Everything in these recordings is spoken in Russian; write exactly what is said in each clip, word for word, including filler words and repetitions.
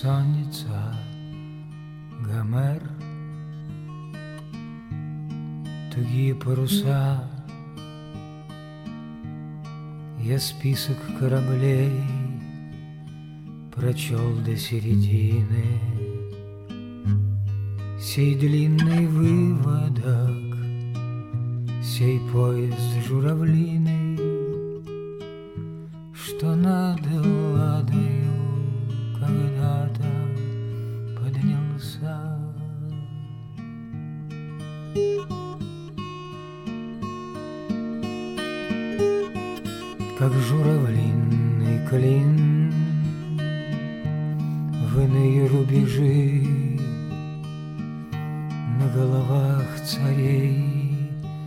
бессонница, Гомер, тугие паруса. Я список кораблей прочел до середины, сей длинный выводок, сей поезд журавлиный, что над Ладою когда-то поднялся. Как журавлиный клин в иные рубежи, на головах царей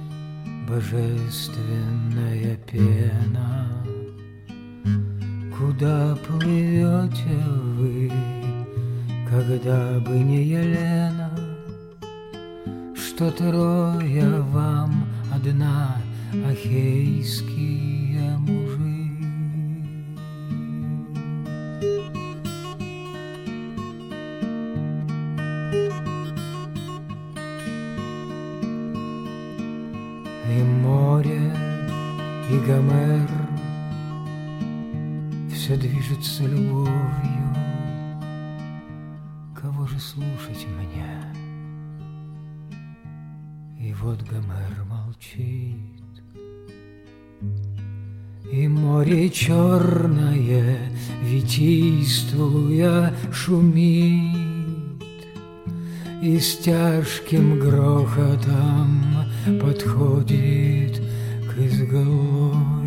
божественная пена. Куда плывете вы, когда бы не Елена, что Троя вам одна, ахейские мужи? И море, и Гомер все движется любовью. Кого же слушать мне? И вот Гомер молчит, и море черное, витийствуя, шумит, и с тяжким грохотом подходит к изголовью.